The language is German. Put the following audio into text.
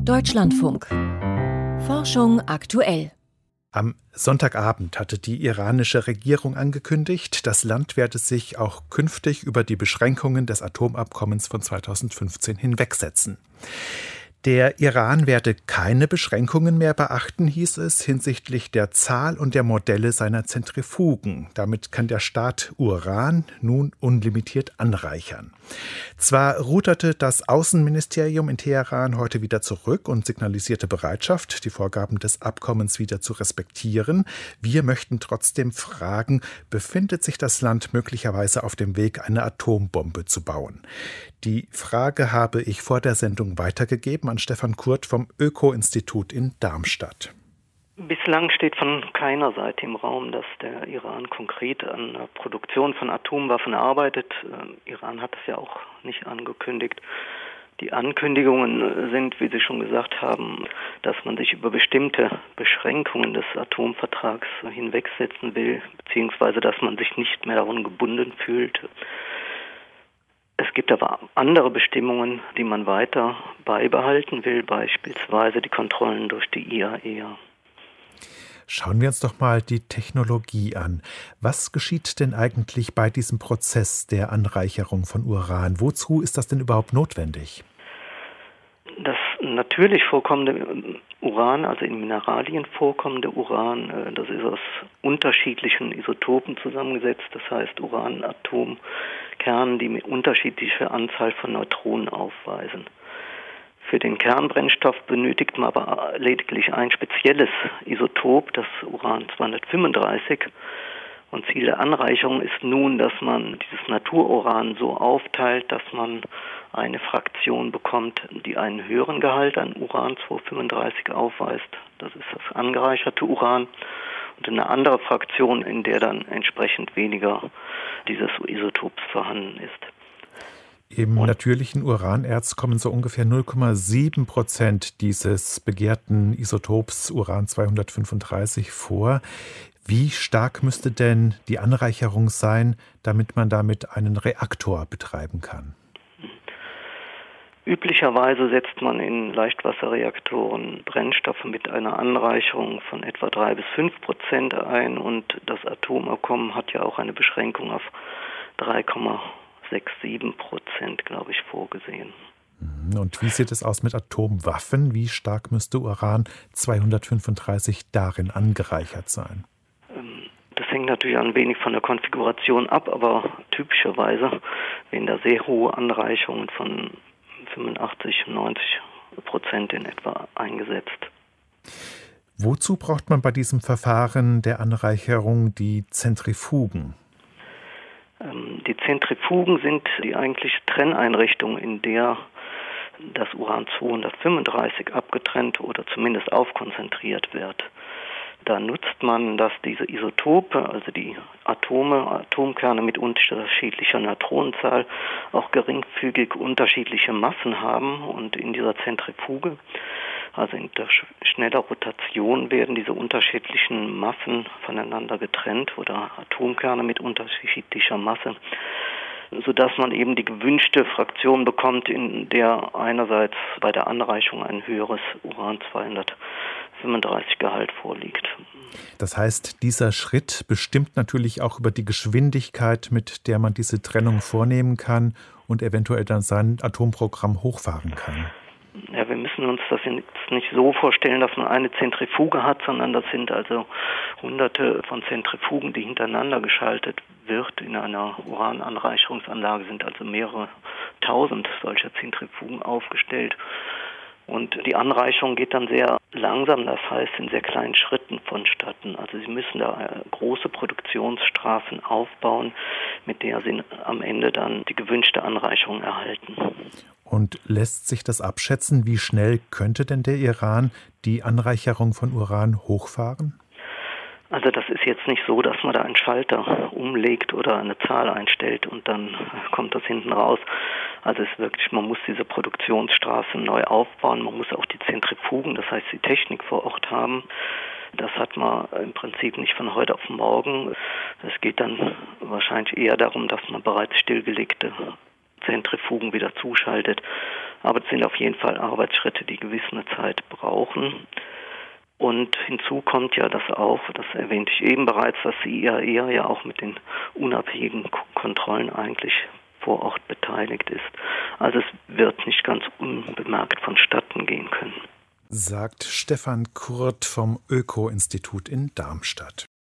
Deutschlandfunk. Forschung aktuell. Am Sonntagabend hatte die iranische Regierung angekündigt, das Land werde sich auch künftig über die Beschränkungen des Atomabkommens von 2015 hinwegsetzen. Der Iran werde keine Beschränkungen mehr beachten, hieß es, hinsichtlich der Zahl und der Modelle seiner Zentrifugen. Damit kann der Staat Uran nun unlimitiert anreichern. Zwar ruderte das Außenministerium in Teheran heute wieder zurück und signalisierte Bereitschaft, die Vorgaben des Abkommens wieder zu respektieren. Wir möchten trotzdem fragen, befindet sich das Land möglicherweise auf dem Weg, eine Atombombe zu bauen? Die Frage habe ich vor der Sendung weitergegeben an Stefan Kurt vom Öko-Institut in Darmstadt. Bislang steht von keiner Seite im Raum, dass der Iran konkret an der Produktion von Atomwaffen arbeitet. Iran hat es ja auch nicht angekündigt. Die Ankündigungen sind, wie Sie schon gesagt haben, dass man sich über bestimmte Beschränkungen des Atomvertrags hinwegsetzen will, beziehungsweise dass man sich nicht mehr daran gebunden fühlt. Es gibt aber andere Bestimmungen, die man weiter beibehalten will, beispielsweise die Kontrollen durch die IAEA. Schauen wir uns doch mal die Technologie an. Was geschieht denn eigentlich bei diesem Prozess der Anreicherung von Uran? Wozu ist das denn überhaupt notwendig? Das natürlich vorkommende Uran, also in Mineralien vorkommende Uran, das ist aus unterschiedlichen Isotopen zusammengesetzt. Das heißt Uranatomkernen, die eine unterschiedliche Anzahl von Neutronen aufweisen. Für den Kernbrennstoff benötigt man aber lediglich ein spezielles Isotop, das Uran-235. Und Ziel der Anreicherung ist nun, dass man dieses Natururan so aufteilt, dass man eine Fraktion bekommt, die einen höheren Gehalt an Uran-235 aufweist. Das ist das angereicherte Uran. Und eine andere Fraktion, in der dann entsprechend weniger dieses Isotops vorhanden ist. Im natürlichen Uranerz kommen so ungefähr 0,7% dieses begehrten Isotops Uran-235 vor. Wie stark müsste denn die Anreicherung sein, damit man damit einen Reaktor betreiben kann? Üblicherweise setzt man in Leichtwasserreaktoren Brennstoffe mit einer Anreicherung von etwa 3-5% ein und das Atomabkommen hat ja auch eine Beschränkung auf 3,67%, glaube ich, vorgesehen. Und wie sieht es aus mit Atomwaffen? Wie stark müsste Uran-235 darin angereichert sein? Das hängt natürlich ein wenig von der Konfiguration ab, aber typischerweise werden da sehr hohe Anreicherungen von 85-90% in etwa eingesetzt. Wozu braucht man bei diesem Verfahren der Anreicherung die Zentrifugen? Die Zentrifugen sind die eigentliche Trenneinrichtung, in der das Uran-235 abgetrennt oder zumindest aufkonzentriert wird. Da nutzt man, dass diese Isotope, also die Atomkerne mit unterschiedlicher Neutronenzahl, auch geringfügig unterschiedliche Massen haben. Und in dieser Zentrifuge, also in der schneller Rotation, werden diese unterschiedlichen Massen voneinander getrennt oder Atomkerne mit unterschiedlicher Masse, sodass man eben die gewünschte Fraktion bekommt, in der einerseits bei der Anreichung ein höheres Uran-235-Gehalt vorliegt. Das heißt, dieser Schritt bestimmt natürlich auch über die Geschwindigkeit, mit der man diese Trennung vornehmen kann und eventuell dann sein Atomprogramm hochfahren kann. Ja, wir müssen uns das jetzt nicht so vorstellen, dass man eine Zentrifuge hat, sondern das sind also hunderte von Zentrifugen, die hintereinander geschaltet wird. In einer Urananreicherungsanlage sind also mehrere tausend solcher Zentrifugen aufgestellt. Und die Anreicherung geht dann sehr langsam, das heißt in sehr kleinen Schritten vonstatten. Also Sie müssen da große Produktionsstraßen aufbauen, mit der Sie am Ende dann die gewünschte Anreicherung erhalten. Und lässt sich das abschätzen, wie schnell könnte denn der Iran die Anreicherung von Uran hochfahren? Also das ist jetzt nicht so, dass man da einen Schalter umlegt oder eine Zahl einstellt und dann kommt das hinten raus. Also es ist wirklich, man muss diese Produktionsstraße neu aufbauen, man muss auch die Zentrifugen, das heißt die Technik vor Ort haben. Das hat man im Prinzip nicht von heute auf morgen. Es geht dann wahrscheinlich eher darum, dass man bereits stillgelegte Zentrifugen wieder zuschaltet. Aber das sind auf jeden Fall Arbeitsschritte, die gewiss eine Zeit brauchen. Und hinzu kommt ja das auch, das erwähnte ich eben bereits, dass die IAEA ja auch mit den unabhängigen Kontrollen eigentlich vor Ort beteiligt ist. Also es wird nicht ganz unbemerkt vonstatten gehen können. Sagt Stefan Kurt vom Öko-Institut in Darmstadt.